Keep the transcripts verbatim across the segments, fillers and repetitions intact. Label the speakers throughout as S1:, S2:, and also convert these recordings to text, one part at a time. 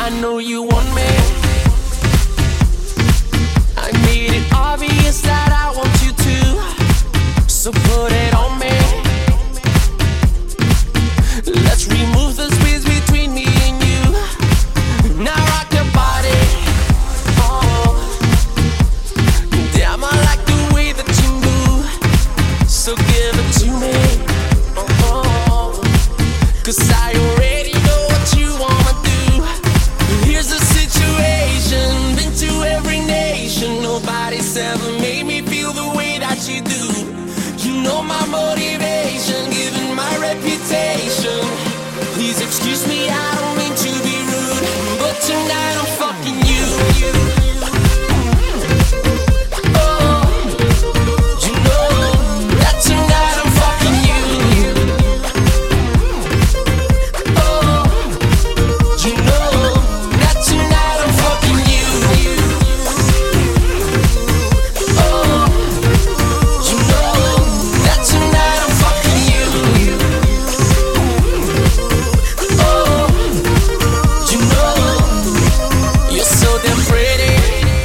S1: I know you want me. I made it obvious that I want you to, so put it on me. Let's remove the space between me and you. Now rock your body. Oh, damn, I like the way that you move, so give it to me. Oh, cause I already know what you wanna do. Here's the situation, been to every nation. Nobody's ever made me feel the way that you do. You know my motivation, given my reputation. Please excuse me, I don't mean to be rude, but tonight I'm fucking you. Oh, you know that tonight I'm fucking you. Oh, you know that tonight I'm fucking you. Oh, you know that tonight I'm fucking you. Oh, you know you're so damn pretty.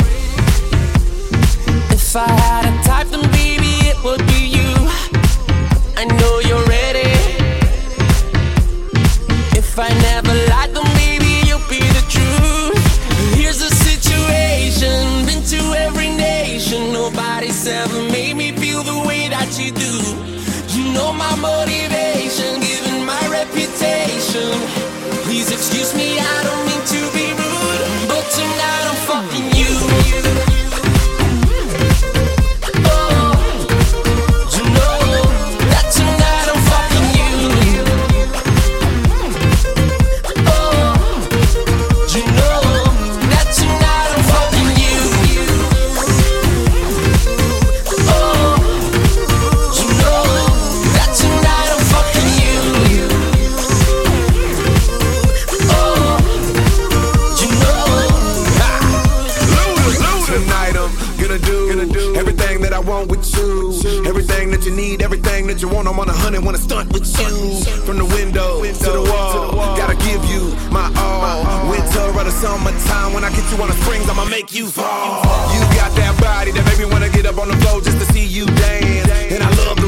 S1: If I had a type, then baby it would be you. I know you're ready. If I never lied, then maybe you'll be the truth. Here's the situation, been to every nation. Nobody's ever made me feel the way that you do. You know my motivation, given my reputation. Please excuse me, I don't mean to be rude, but tonight I'm fucking you. Oh, you know that tonight I'm fucking you. Oh, you know that tonight I'm fucking you. Oh, you know that tonight I'm fucking you. Oh, you know.
S2: Tonight I'm gonna do, gonna do everything that I want with you. Everything that you need, everything that you want. I'm on a hundred, wanna stunt with you. From the window to the wall, gotta give you my all. Winter or the summertime, when I get you on the springs, I'ma make you fall. You got that body that make me wanna get up on the floor just to see you dance. And I love